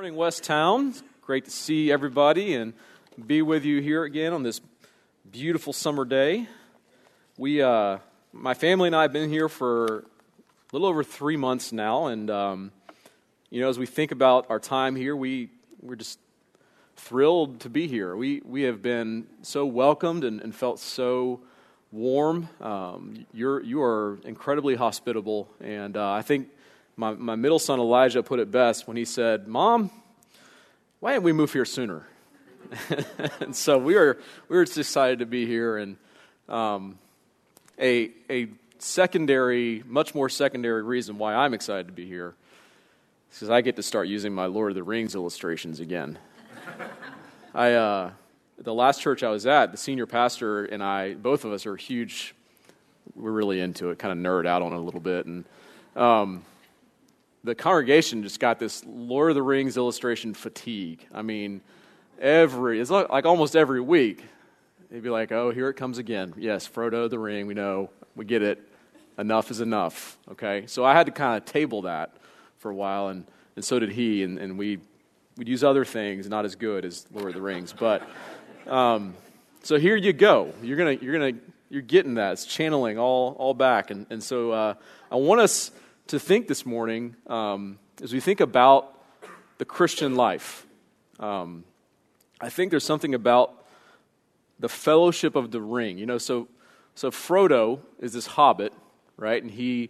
Morning, West Town. Great to see everybody and be with you here again on this beautiful summer day. My family and I have been here for a little over 3 months now, and as we think about our time here, we're just thrilled to be here. We have been so welcomed and felt so warm. You are incredibly hospitable, and I think my middle son Elijah put it best when he said, "Mom, why didn't we move here sooner?" And so we were just excited to be here, and a secondary, much more secondary reason why I'm excited to be here is because I get to start using my Lord of the Rings illustrations again. The last church I was at, the senior pastor and I, both of us are huge. We're really into it, kind of nerd out on it a little bit, and the congregation just got this Lord of the Rings illustration fatigue. I mean, it's like almost every week, they'd be like, "Oh, here it comes again. Yes, Frodo the ring, we know, we get it. Enough is enough." Okay, so I had to kind of table that for a while, and so did he, and we'd use other things, not as good as Lord of the Rings, but so here you go. You're getting that. It's channeling all back, and so I want us to think this morning as we think about the Christian life. I think there's something about the fellowship of the ring. So Frodo is this hobbit, right? And he's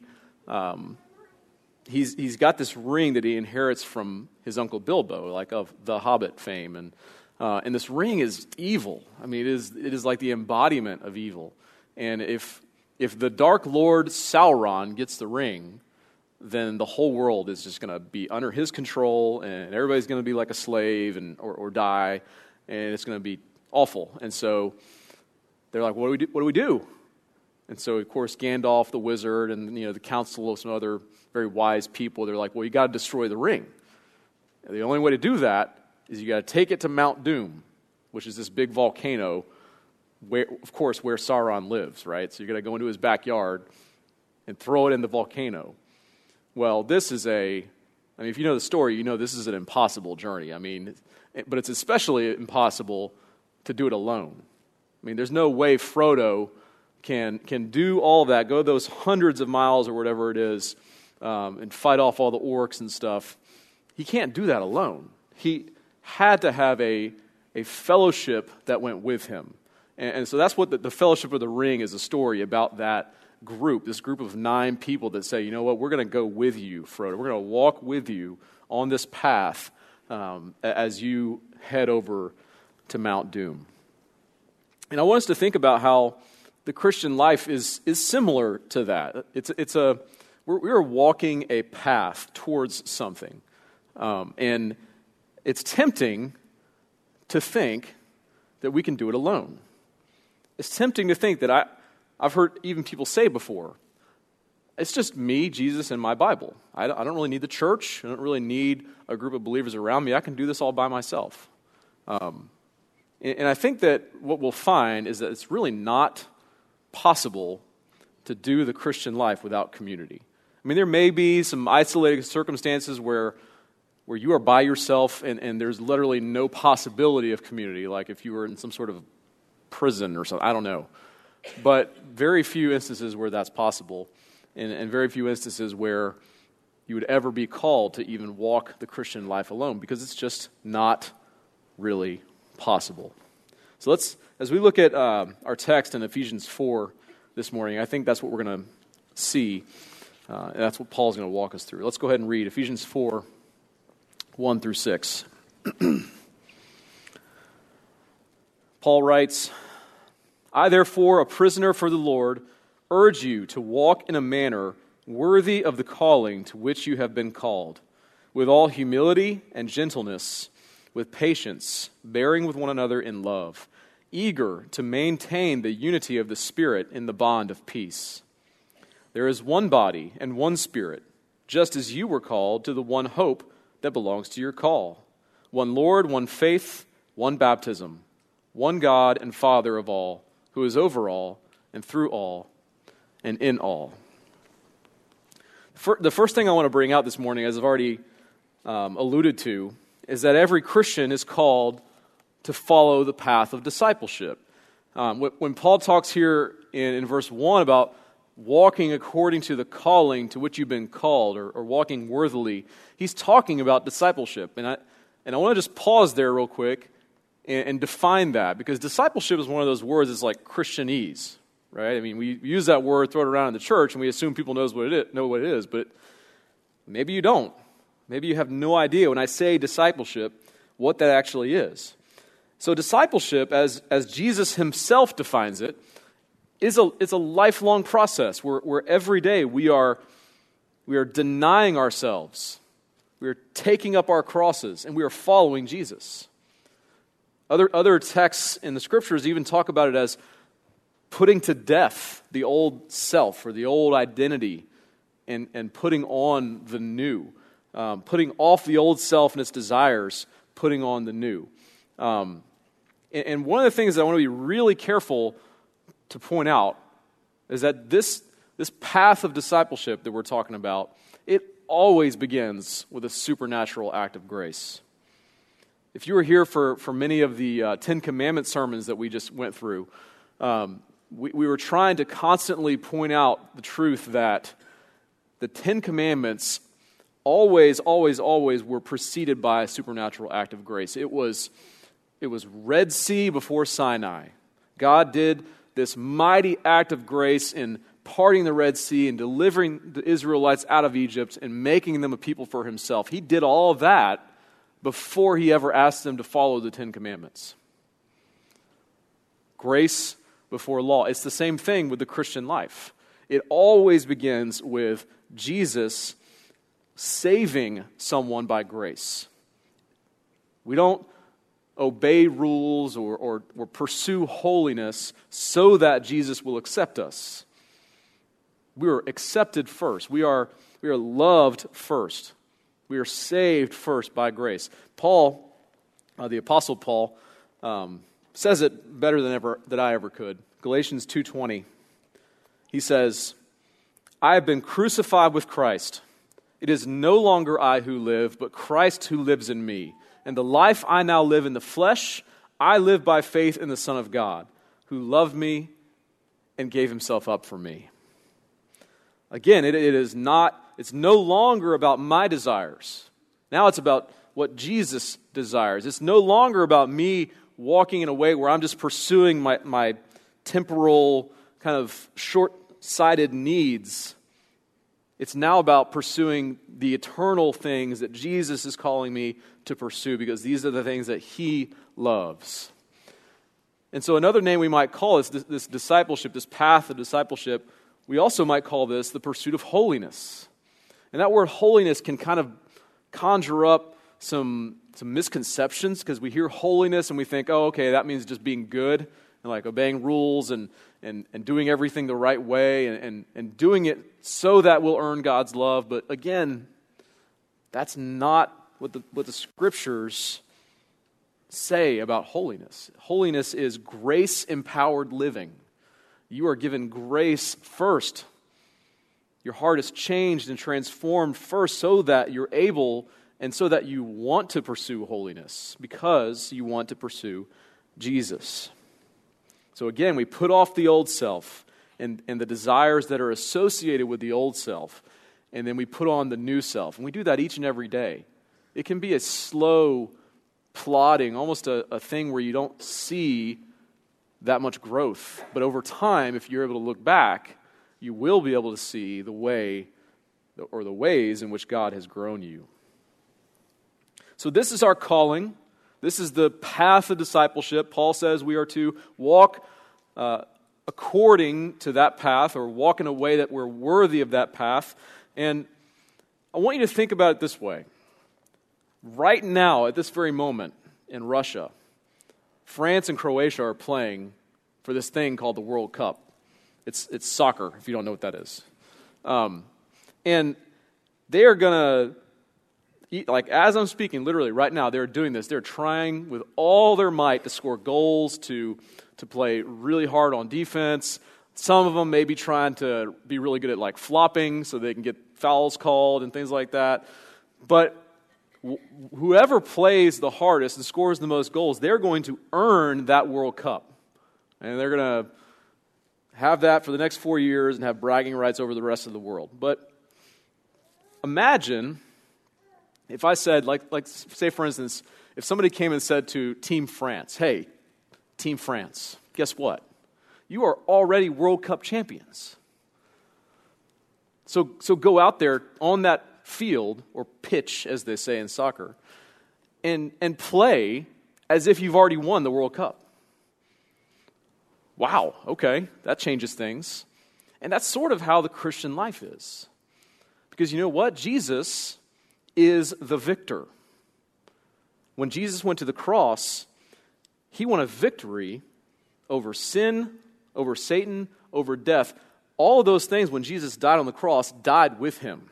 got this ring that he inherits from his uncle Bilbo, like of the Hobbit fame, and this ring is evil. I mean, it is like the embodiment of evil. And if the Dark Lord Sauron gets the ring, then the whole world is just going to be under his control, and everybody's going to be like a slave or die, and it's going to be awful. And so they're like, what do we do? And so, of course, Gandalf the wizard and the council of some other very wise people, they're like, well, you got to destroy the ring. And the only way to do that is you got to take it to Mount Doom, which is this big volcano, where Sauron lives, right? So you're going to go into his backyard and throw it in the volcano. Well, if you know the story, this is an impossible journey. But it's especially impossible to do it alone. There's no way Frodo can do all that, go those hundreds of miles or whatever it is, and fight off all the orcs and stuff. He can't do that alone. He had to have a fellowship that went with him. And so that's what the Fellowship of the Ring is, a story about that group, this group of 9 people that say, you know what, we're going to go with you, Frodo. We're going to walk with you on this path as you head over to Mount Doom. And I want us to think about how the Christian life is similar to that. We're walking a path towards something. And it's tempting to think that we can do it alone. It's tempting to think that I've heard even people say before, it's just me, Jesus, and my Bible. I don't really need the church. I don't really need a group of believers around me. I can do this all by myself. And I think that what we'll find is that it's really not possible to do the Christian life without community. There may be some isolated circumstances where you are by yourself and there's literally no possibility of community, like if you were in some sort of prison or something. I don't know. But very few instances where that's possible, and very few instances where you would ever be called to even walk the Christian life alone, because it's just not really possible. So as we look at our text in Ephesians 4 this morning, I think that's what we're going to see, and that's what Paul's going to walk us through. Let's go ahead and read Ephesians 4, 1 through 6. Paul writes, "I, therefore, a prisoner for the Lord, urge you to walk in a manner worthy of the calling to which you have been called, with all humility and gentleness, with patience, bearing with one another in love, eager to maintain the unity of the Spirit in the bond of peace. There is one body and one Spirit, just as you were called to the one hope that belongs to your call. One Lord, one faith, one baptism, one God and Father of all, who is over all and through all and in all." The first thing I want to bring out this morning, as I've already alluded to, is that every Christian is called to follow the path of discipleship. When Paul talks here in verse 1 about walking according to the calling to which you've been called, or walking worthily, he's talking about discipleship. And I want to just pause there real quick and define that, because discipleship is one of those words that's like Christianese, right? I mean, we use that word, throw it around in the church, and we assume people know what it is, but maybe you don't. Maybe you have no idea when I say discipleship what that actually is. So discipleship, as Jesus himself defines it, is a lifelong process where every day we are denying ourselves, we are taking up our crosses, and we are following Jesus. Other texts in the Scriptures even talk about it as putting to death the old self or the old identity and putting on the new, putting off the old self and its desires, putting on the new. And one of the things that I want to be really careful to point out is that this path of discipleship that we're talking about, it always begins with a supernatural act of grace. If you were here for many of the Ten Commandments sermons that we just went through, we were trying to constantly point out the truth that the Ten Commandments always were preceded by a supernatural act of grace. It was Red Sea before Sinai. God did this mighty act of grace in parting the Red Sea and delivering the Israelites out of Egypt and making them a people for himself. He did all of that before he ever asked them to follow the Ten Commandments. Grace before law. It's the same thing with the Christian life. It always begins with Jesus saving someone by grace. We don't obey rules or pursue holiness so that Jesus will accept us. We are accepted first. We are loved first. We are saved first by grace. Paul, the Apostle Paul, says it better than I ever could. Galatians 2:20. He says, "I have been crucified with Christ. It is no longer I who live, but Christ who lives in me. And the life I now live in the flesh, I live by faith in the Son of God, who loved me and gave himself up for me." Again, it's no longer about my desires. Now it's about what Jesus desires. It's no longer about me walking in a way where I'm just pursuing my temporal, kind of short-sighted needs. It's now about pursuing the eternal things that Jesus is calling me to pursue, because these are the things that he loves. And so another name we might call this discipleship, this path of discipleship, we also might call this the pursuit of holiness. And that word holiness can kind of conjure up some misconceptions, because we hear holiness and we think, oh, okay, that means just being good and like obeying rules and doing everything the right way and doing it so that we'll earn God's love. But again, that's not what the Scriptures say about holiness. Holiness is grace-empowered living. You are given grace first. Your heart is changed and transformed first so that you're able and so that you want to pursue holiness, because you want to pursue Jesus. So again, we put off the old self and the desires that are associated with the old self, and then we put on the new self. And we do that each and every day. It can be a slow plodding, almost a thing where you don't see that much growth. But over time, if you're able to look back, you will be able to see the way or the ways in which God has grown you. So this is our calling. This is the path of discipleship. Paul says we are to walk according to that path, or walk in a way that we're worthy of that path. And I want you to think about it this way. Right now, at this very moment in Russia, France and Croatia are playing for this thing called the World Cup. It's soccer, if you don't know what that is. And they are going to, like as I'm speaking, literally right now, they're doing this. They're trying with all their might to score goals, to play really hard on defense. Some of them may be trying to be really good at like flopping so they can get fouls called and things like that. But whoever plays the hardest and scores the most goals, they're going to earn that World Cup. And they're going to have that for the next 4 years and have bragging rights over the rest of the world. But imagine if I said, like say for instance, if somebody came and said to Team France, hey, Team France, guess what? You are already World Cup champions. So go out there on that field, or pitch, as they say in soccer, and play as if you've already won the World Cup. Wow, okay, that changes things. And that's sort of how the Christian life is. Because you know what? Jesus is the victor. When Jesus went to the cross, he won a victory over sin, over Satan, over death. All of those things, when Jesus died on the cross, died with him.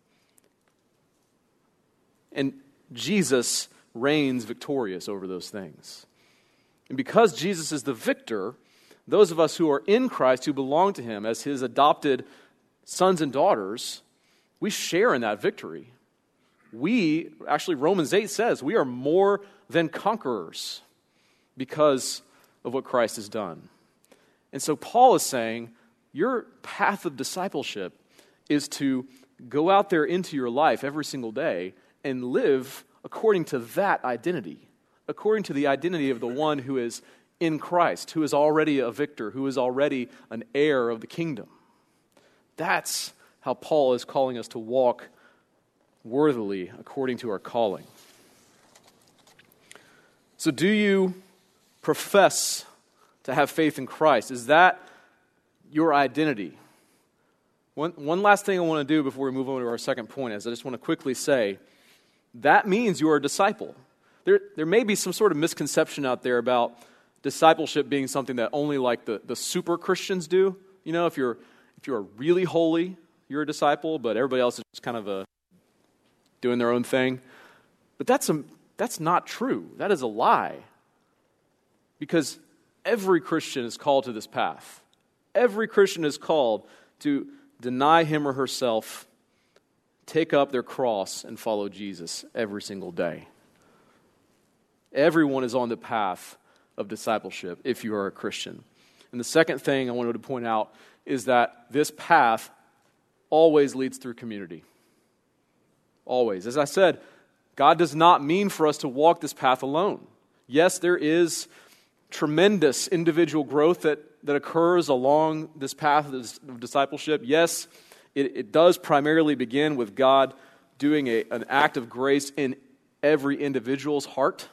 And Jesus reigns victorious over those things. And because Jesus is the victor, those of us who are in Christ, who belong to him as his adopted sons and daughters, we share in that victory. Romans 8 says, we are more than conquerors because of what Christ has done. And so Paul is saying, your path of discipleship is to go out there into your life every single day and live according to that identity, according to the identity of the one who is in Christ, who is already a victor, who is already an heir of the kingdom. That's how Paul is calling us to walk worthily according to our calling. So do you profess to have faith in Christ? Is that your identity? One last thing I want to do before we move on to our second point is I just want to quickly say that means you are a disciple. There may be some sort of misconception out there about discipleship being something that only like the super Christians do. You know, if you're really holy, you're a disciple, but everybody else is just kind of doing their own thing. But that's not true. That is a lie. Because every Christian is called to this path. Every Christian is called to deny him or herself, take up their cross, and follow Jesus every single day. Everyone is on the path of discipleship if you are a Christian. And the second thing I wanted to point out is that this path always leads through community. Always. As I said, God does not mean for us to walk this path alone. Yes, there is tremendous individual growth that occurs along this path of discipleship. Yes, it does primarily begin with God doing an act of grace in every individual's heart,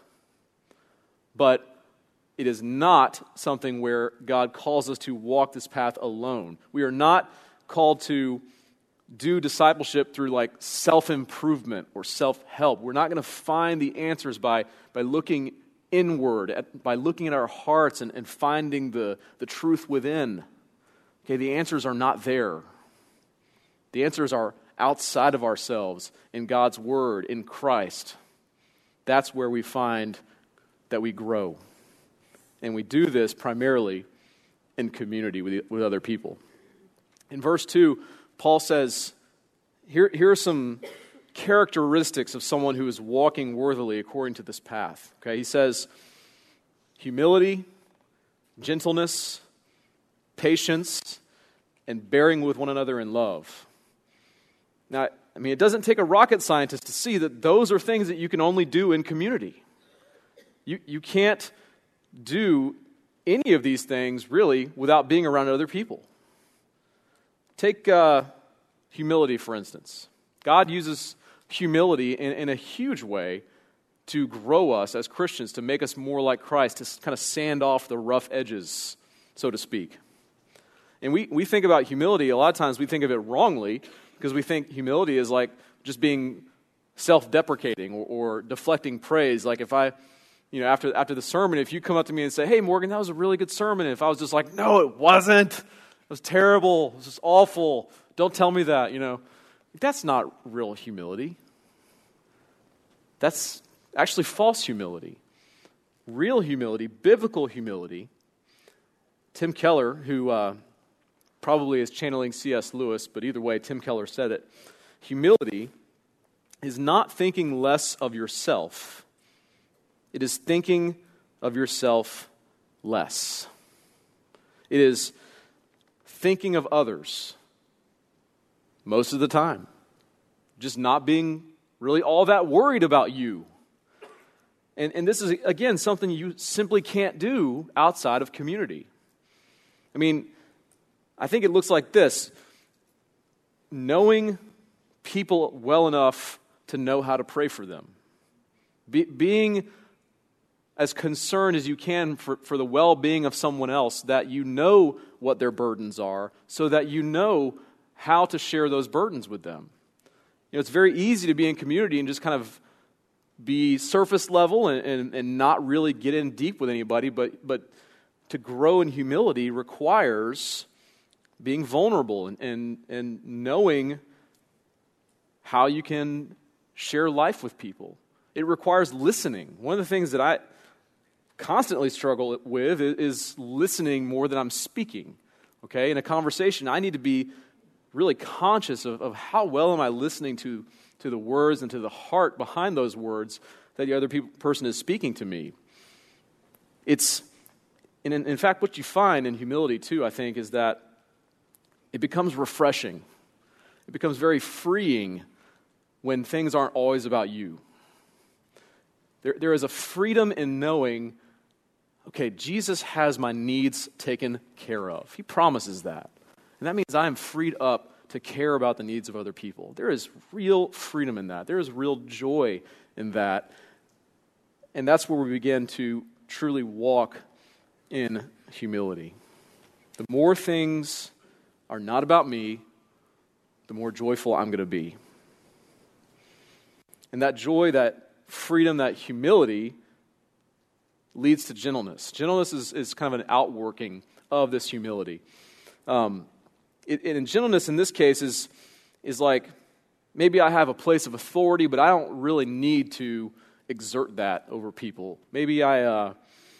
but it is not something where God calls us to walk this path alone. We are not called to do discipleship through like self-improvement or self-help. We're not going to find the answers by looking inward, by looking at our hearts and finding the truth within. Okay, the answers are not there. The answers are outside of ourselves, in God's Word, in Christ. That's where we find that we grow. And we do this primarily in community with other people. In verse 2, Paul says, here are some characteristics of someone who is walking worthily according to this path. Okay, he says, humility, gentleness, patience, and bearing with one another in love. Now, I mean, it doesn't take a rocket scientist to see that those are things that you can only do in community. You can't do any of these things, really, without being around other people. Take humility, for instance. God uses humility in a huge way to grow us as Christians, to make us more like Christ, to kind of sand off the rough edges, so to speak. And we think about humility, a lot of times we think of it wrongly, because we think humility is like just being self-deprecating or deflecting praise. Like if after the sermon, if you come up to me and say, hey, Morgan, that was a really good sermon, and if I was just like, no, it wasn't, it was terrible, it was just awful, don't tell me that, that's not real humility. That's actually false humility. Real humility, biblical humility. Tim Keller, who probably is channeling C.S. Lewis, but either way, Tim Keller said it. Humility is not thinking less of yourself. It is thinking of yourself less. It is thinking of others most of the time. Just not being really all that worried about you. And this is, again, something you simply can't do outside of community. I mean, I think it looks like this. Knowing people well enough to know how to pray for them. Being as concerned as you can for the well-being of someone else, that you know what their burdens are, so that you know how to share those burdens with them. You know, it's very easy to be in community and just kind of be surface level and not really get in deep with anybody, but to grow in humility requires being vulnerable and knowing how you can share life with people. It requires listening. One of the things that I constantly struggle with is listening more than I'm speaking. Okay, in a conversation, I need to be really conscious of how well am I listening to the words and to the heart behind those words that the other person is speaking to me. In fact, what you find in humility too, I think, is that it becomes refreshing. It becomes very freeing when things aren't always about you. There is a freedom in knowing, okay, Jesus has my needs taken care of. He promises that. And that means I am freed up to care about the needs of other people. There is real freedom in that. There is real joy in that. And that's where we begin to truly walk in humility. The more things are not about me, the more joyful I'm going to be. And that joy, that freedom, that humility leads to gentleness. Gentleness is kind of an outworking of this humility. And gentleness in this case is like, maybe I have a place of authority, but I don't really need to exert that over people. Maybe I'm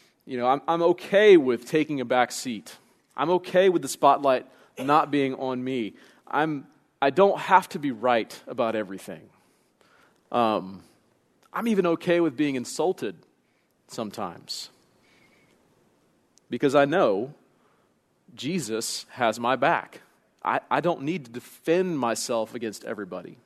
okay with taking a back seat. I'm okay with the spotlight not being on me. I don't have to be right about everything. I'm even okay with being insulted sometimes, because I know Jesus has my back. I don't need to defend myself against everybody.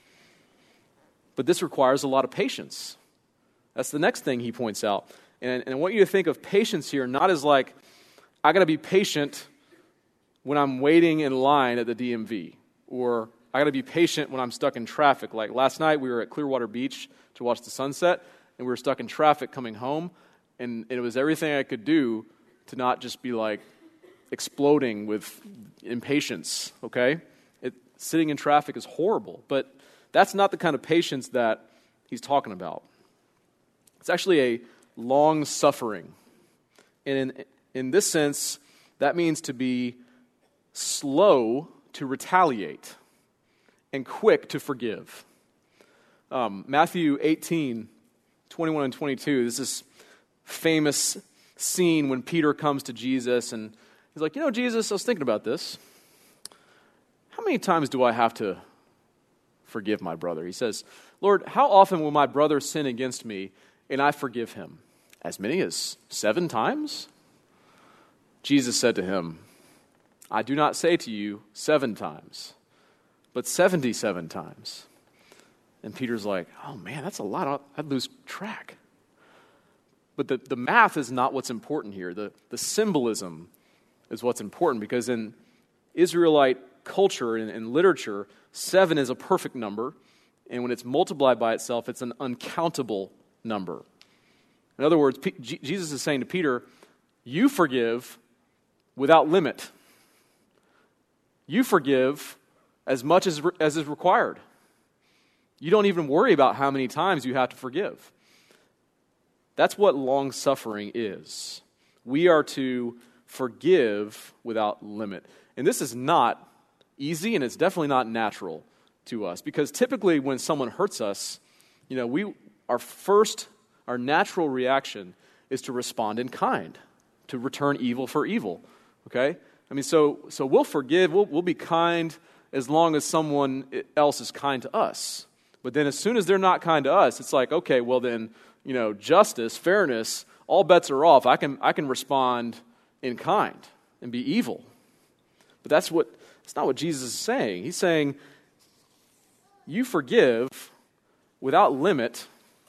But this requires a lot of patience. That's the next thing he points out. And I want you to think of patience here not as like, I got to be patient when I'm waiting in line at the DMV, or I got to be patient when I'm stuck in traffic. Like last night, we were at Clearwater Beach to watch the sunset, and we were stuck in traffic coming home, and it was everything I could do to not just be like exploding with impatience, okay? Sitting in traffic is horrible, but that's not the kind of patience that he's talking about. It's actually a long-suffering. And in this sense, that means to be slow to retaliate and quick to forgive. Matthew 18, 21 and 22, this is famous scene when Peter comes to Jesus and he's like, Jesus, I was thinking about this. How many times do I have to forgive my brother? He says, Lord, how often will my brother sin against me and I forgive him? As many as 7 times? Jesus said to him, I do not say to you 7 times, but 77 times. And Peter's like, oh man, that's a lot. I'd lose track. But the math is not what's important here. The symbolism is what's important, because in Israelite culture and literature, 7 is a perfect number, and when it's multiplied by itself, it's an uncountable number. In other words, Jesus is saying to Peter, you forgive without limit. You forgive as much as is required. You don't even worry about how many times you have to forgive. That's what long-suffering is. We are to forgive without limit. And this is not easy, and it's definitely not natural to us, because typically when someone hurts us, our natural reaction is to respond in kind, to return evil for evil. Okay? I mean, so we'll forgive, we'll be kind as long as someone else is kind to us. But then as soon as they're not kind to us, it's like, okay, well then, justice, fairness, all bets are off. I can respond in kind and be evil. But that's not what Jesus is saying. He's saying, you forgive without limit,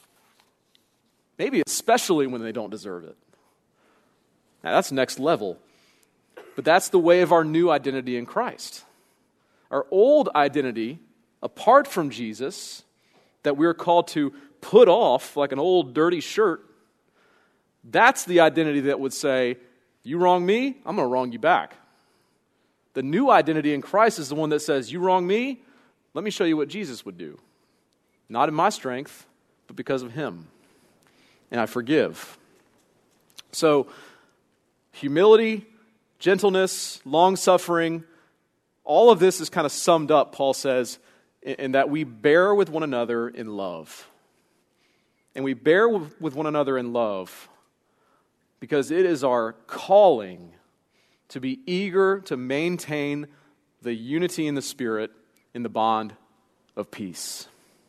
maybe especially when they don't deserve it. Now that's next level. But that's the way of our new identity in Christ. Our old identity, apart from Jesus, that we're called to put off like an old dirty shirt, that's the identity that would say, you wrong me, I'm going to wrong you back. The new identity in Christ is the one that says, you wrong me, let me show you what Jesus would do. Not in my strength, but because of him. And I forgive. So, humility, gentleness, long-suffering, all of this is kind of summed up, Paul says, in that we bear with one another in love. And we bear with one another in love because it is our calling to be eager to maintain the unity in the Spirit in the bond of peace.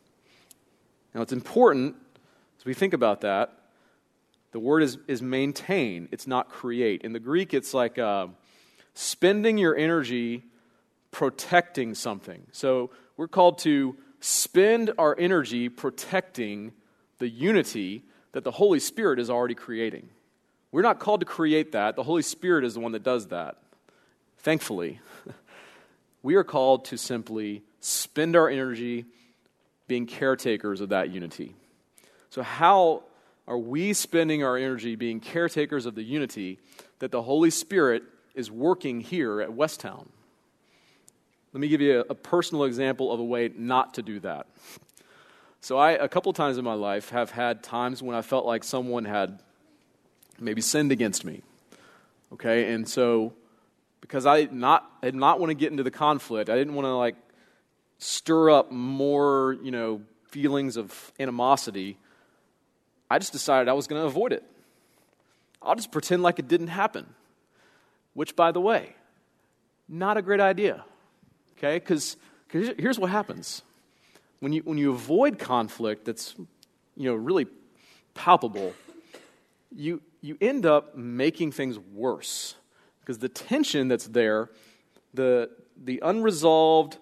Now it's important, as we think about that, the word is maintain, it's not create. In the Greek, it's like spending your energy protecting something. So we're called to spend our energy protecting the unity that the Holy Spirit is already creating. We're not called to create that. The Holy Spirit is the one that does that. Thankfully, we are called to simply spend our energy being caretakers of that unity. So how are we spending our energy being caretakers of the unity that the Holy Spirit is working here at Westtown? Let me give you a personal example of a way not to do that. So a couple times in my life, have had times when I felt like someone had maybe sinned against me. Okay, and so because I did not want to get into the conflict, I didn't want to stir up more, feelings of animosity, I just decided I was going to avoid it. I'll just pretend like it didn't happen. Which, by the way, not a great idea. Okay, because here's what happens. When you avoid conflict that's, really palpable, you end up making things worse. Because the tension that's there, the unresolved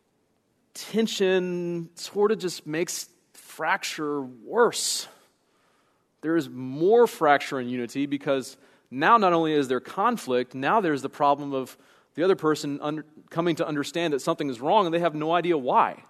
tension sort of just makes fracture worse. There is more fracture in unity because now not only is there conflict, now there's the problem of the other person coming to understand that something is wrong and they have no idea why.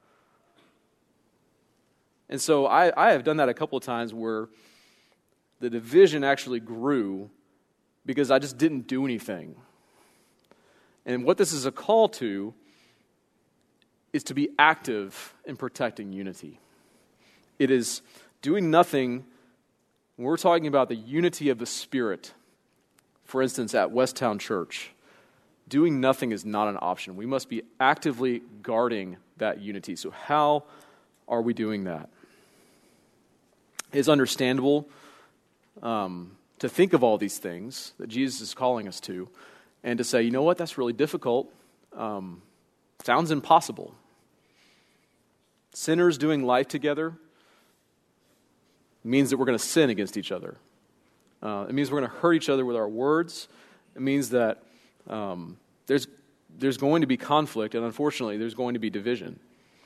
And so I have done that a couple of times where the division actually grew because I just didn't do anything. And what this is a call to is to be active in protecting unity. It is doing nothing. When we're talking about the unity of the Spirit, for instance, at Westtown Church, doing nothing is not an option. We must be actively guarding that unity. So how are we doing that? It's understandable to think of all these things that Jesus is calling us to and to say, you know what, that's really difficult. Sounds impossible. Sinners doing life together means that we're going to sin against each other. It means we're going to hurt each other with our words. It means that there's going to be conflict, and unfortunately, there's going to be division.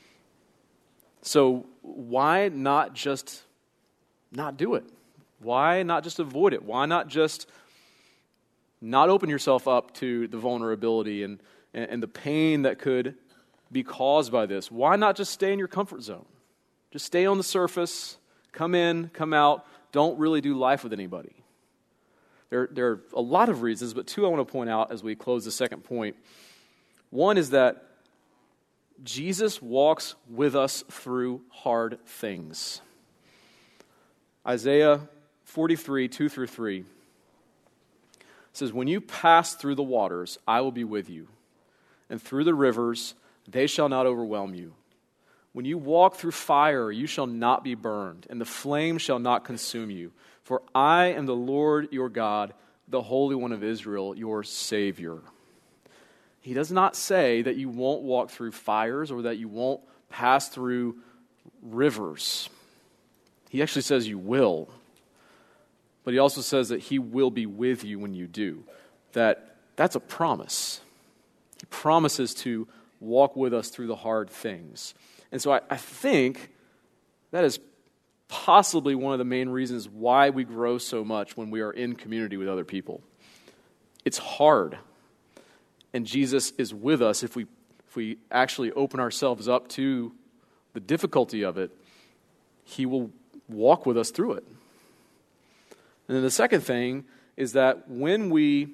So why not just not do it? Why not just avoid it? Why not just not open yourself up to the vulnerability and the pain that could be caused by this? Why not just stay in your comfort zone? Just stay on the surface, come in, come out, don't really do life with anybody. There are a lot of reasons, but two I want to point out as we close the second point. One is that Jesus walks with us through hard things. Isaiah 43, 2-3 says, "When you pass through the waters, I will be with you, and through the rivers, they shall not overwhelm you. When you walk through fire, you shall not be burned, and the flame shall not consume you. For I am the Lord your God, the Holy One of Israel, your Savior." He does not say that you won't walk through fires or that you won't pass through rivers. He actually says you will. But he also says that he will be with you when you do. That's a promise. He promises to walk with us through the hard things. And so I think that is possibly one of the main reasons why we grow so much when we are in community with other people. It's hard. And Jesus is with us if we actually open ourselves up to the difficulty of it. He will walk with us through it. And then the second thing is that when we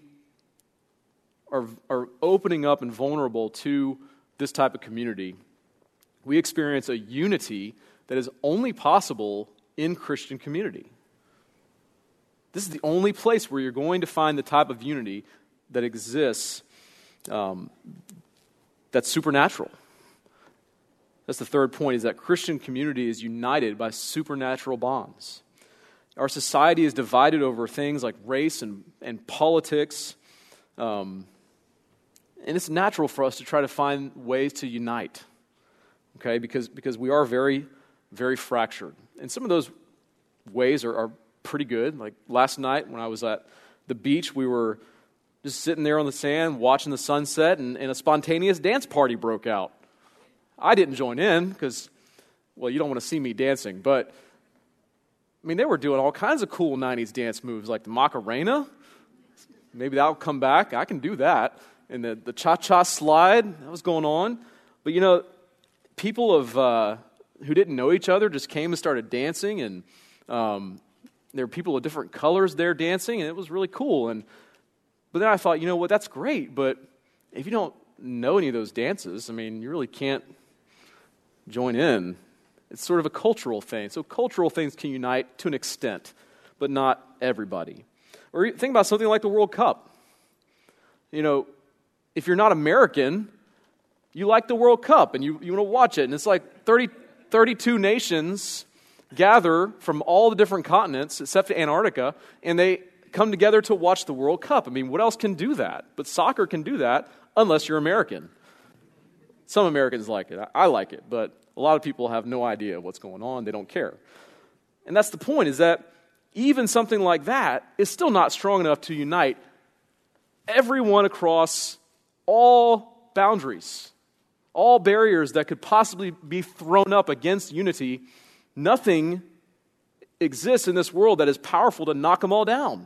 are opening up and vulnerable to this type of community, we experience a unity that is only possible in Christian community. This is the only place where you're going to find the type of unity that exists that's supernatural. That's the third point, is that Christian community is united by supernatural bonds. Our society is divided over things like race and politics, and it's natural for us to try to find ways to unite, okay, because we are very, very fractured. And some of those ways are pretty good. Like last night when I was at the beach, we were just sitting there on the sand watching the sunset, and a spontaneous dance party broke out. I didn't join in because, well, you don't want to see me dancing, but I mean, they were doing all kinds of cool 90s dance moves, like the Macarena. Maybe that'll come back. I can do that. And the cha-cha slide, that was going on. But, you know, people who didn't know each other just came and started dancing, and there were people of different colors there dancing, and it was really cool. But then I thought, you know what, that's great, but if you don't know any of those dances, I mean, you really can't join in. It's sort of a cultural thing. So cultural things can unite to an extent, but not everybody. Or think about something like the World Cup. You know, if you're not American, you like the World Cup and you want to watch it. And it's like 32 nations gather from all the different continents except for Antarctica, and they come together to watch the World Cup. I mean, what else can do that? But soccer can do that unless you're American. Some Americans like it. I like it, but a lot of people have no idea what's going on. They don't care. And that's the point, is that even something like that is still not strong enough to unite everyone across all boundaries, all barriers that could possibly be thrown up against unity. Nothing exists in this world that is powerful to knock them all down,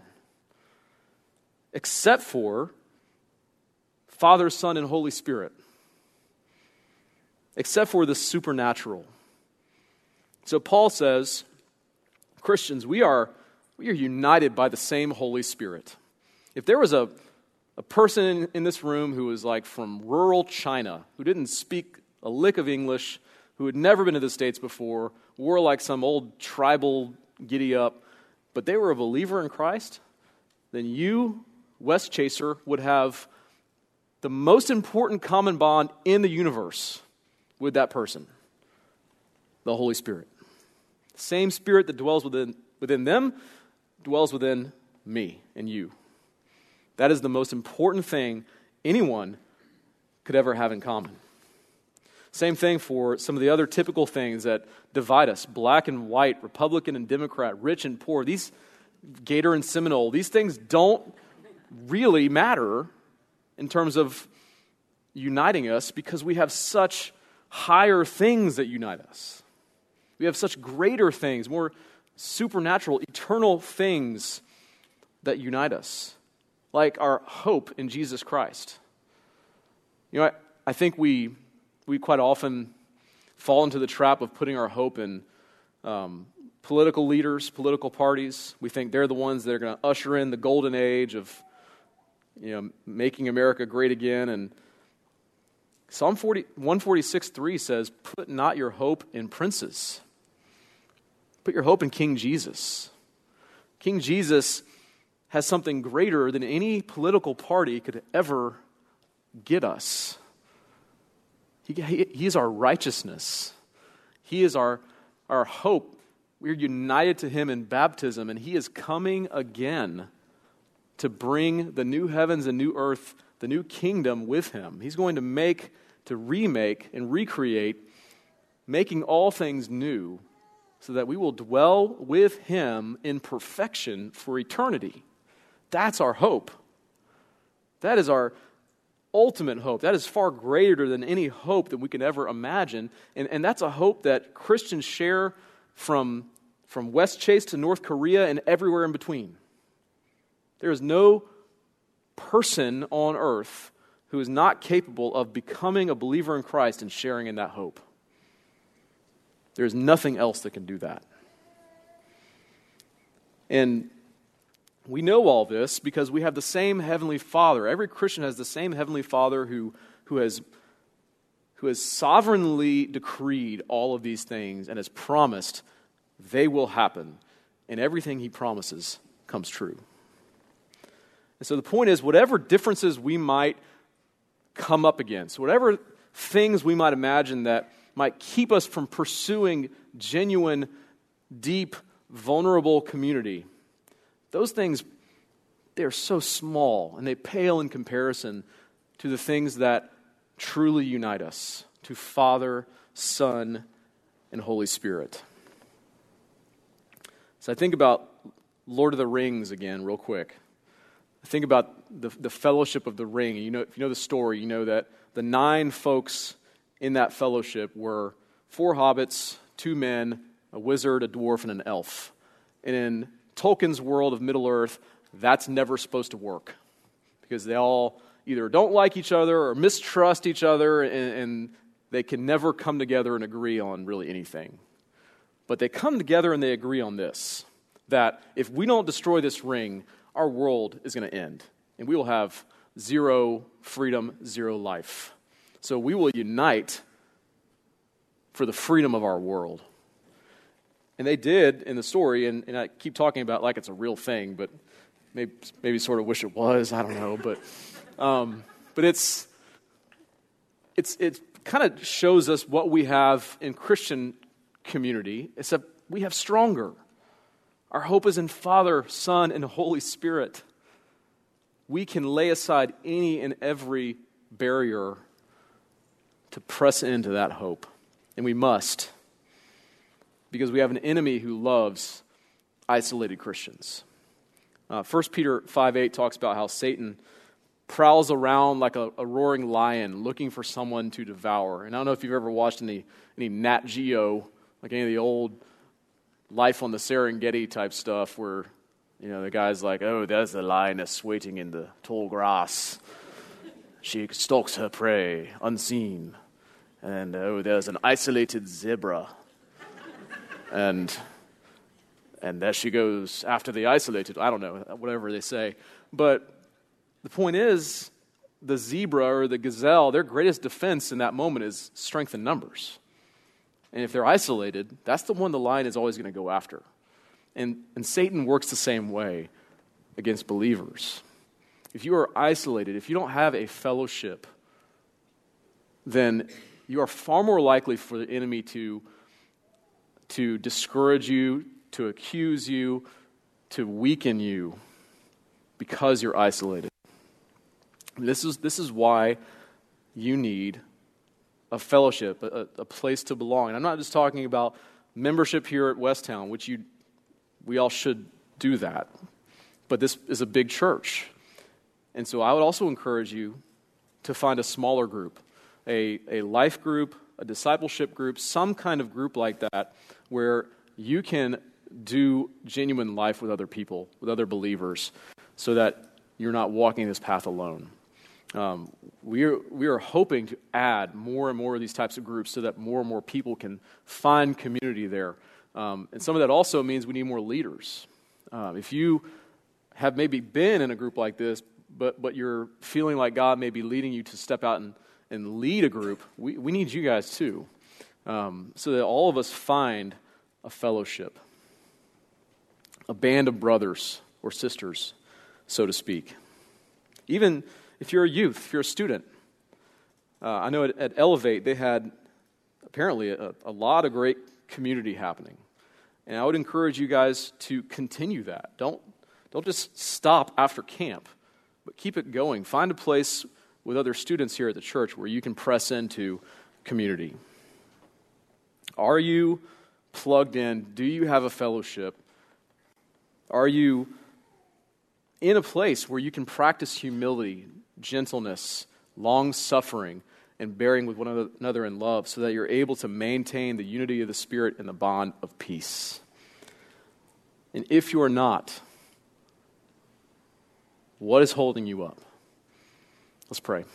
except for Father, Son, and Holy Spirit. Except for the supernatural. So Paul says, Christians, we are united by the same Holy Spirit. If there was a person in this room who was like from rural China, who didn't speak a lick of English, who had never been to the States before, wore like some old tribal giddy-up, but they were a believer in Christ, then you, West Chaser, would have the most important common bond in the universe with that person, the Holy Spirit. The same Spirit that dwells within them dwells within me and you. That is the most important thing anyone could ever have in common. Same thing for some of the other typical things that divide us: black and white, Republican and Democrat, rich and poor. These Gator and Seminole, these things don't really matter in terms of uniting us, because we have such higher things that unite us. We have such greater things, more supernatural, eternal things that unite us, like our hope in Jesus Christ. You know, I think we quite often fall into the trap of putting our hope in political leaders, political parties. We think they're the ones that are going to usher in the golden age of, you know, making America great again. And Psalm 146:3 says, "Put not your hope in princes. Put your hope in King Jesus." King Jesus has something greater than any political party could ever get us. He is our righteousness. He is our hope. We're united to Him in baptism, and He is coming again to bring the new heavens and new earth, the new kingdom with Him. He's going to remake and recreate making all things new, so that we will dwell with him in perfection for eternity. That's our hope. That is our ultimate hope. That is far greater than any hope that we can ever imagine. And that's a hope that Christians share from West Chase to North Korea and everywhere in between. There is no person on earth who is not capable of becoming a believer in Christ and sharing in that hope. There is nothing else that can do that. And we know all this because we have the same Heavenly Father. Every Christian has the same Heavenly Father who has sovereignly decreed all of these things and has promised they will happen. And everything he promises comes true. And so the point is, whatever differences we might come up against, whatever things we might imagine that might keep us from pursuing genuine, deep, vulnerable community, those things, they're so small and they pale in comparison to the things that truly unite us, to Father, Son, and Holy Spirit. So I think about Lord of the Rings again real quick. I think about the fellowship of the ring. You know, if you know the story, you know that the 9 folks in that fellowship were 4 hobbits, 2 men, a wizard, a dwarf, and an elf. And in Tolkien's world of Middle-earth, that's never supposed to work because they all either don't like each other or mistrust each other, and they can never come together and agree on really anything. But they come together and they agree on this, that if we don't destroy this ring, our world is going to end, and we will have 0 freedom, 0 life. So we will unite for the freedom of our world. And they did in the story, and I keep talking about like it's a real thing, but maybe sort of wish it was, I don't know. But it kind of shows us what we have in Christian community, except we have stronger. Our hope is in Father, Son, and Holy Spirit. We can lay aside any and every barrier to press into that hope. And we must, because we have an enemy who loves isolated Christians. 1 Peter 5:8 talks about how Satan prowls around like a roaring lion looking for someone to devour. And I don't know if you've ever watched any Nat Geo, like any of the old Life on the Serengeti type stuff where, you know, the guy's like, oh, there's the lioness waiting in the tall grass. She stalks her prey unseen. And, oh, there's an isolated zebra. And there she goes after the isolated, I don't know, whatever they say. But the point is, the zebra or the gazelle, their greatest defense in that moment is strength in numbers. And if they're isolated, that's the one the lion is always going to go after. And Satan works the same way against believers. If you are isolated, if you don't have a fellowship, then you are far more likely for the enemy to discourage you, to accuse you, to weaken you because you're isolated. This is why you need a fellowship, a place to belong. And I'm not just talking about membership here at Westtown, which we all should do that. But this is a big church. And so I would also encourage you to find a smaller group, a life group, a discipleship group, some kind of group like that where you can do genuine life with other people, with other believers, so that you're not walking this path alone. We are hoping to add more and more of these types of groups so that more and more people can find community there. And some of that also means we need more leaders. If you have maybe been in a group like this, but you're feeling like God may be leading you to step out and lead a group, we need you guys too, so that all of us find a fellowship, a band of brothers or sisters, so to speak. Even if you're a youth, if you're a student, I know at Elevate they had apparently a lot of great community happening. And I would encourage you guys to continue that. Don't just stop after camp, but keep it going. Find a place with other students here at the church where you can press into community. Are you plugged in? Do you have a fellowship? Are you in a place where you can practice humility, gentleness, long-suffering, and bearing with one another in love so that you're able to maintain the unity of the Spirit and the bond of peace? And if you are not, what is holding you up? Let's pray.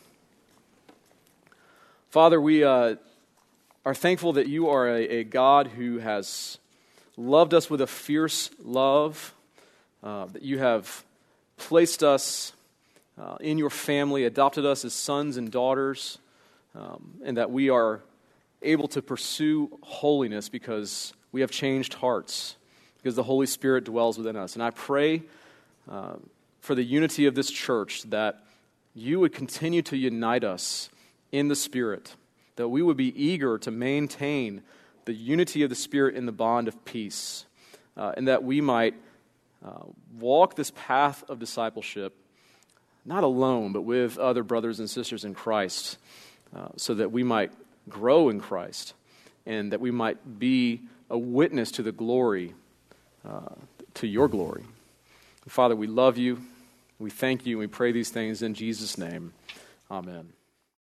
Father, we are thankful that you are a God who has loved us with a fierce love, that you have placed us in your family, adopted us as sons and daughters, and that we are able to pursue holiness because we have changed hearts, because the Holy Spirit dwells within us. And I pray for the unity of this church, that you would continue to unite us in the Spirit, that we would be eager to maintain the unity of the Spirit in the bond of peace, and that we might walk this path of discipleship, not alone, but with other brothers and sisters in Christ, so that we might grow in Christ, and that we might be a witness to the glory, to your glory. Father, we love you. We thank you, and we pray these things in Jesus' name. Amen.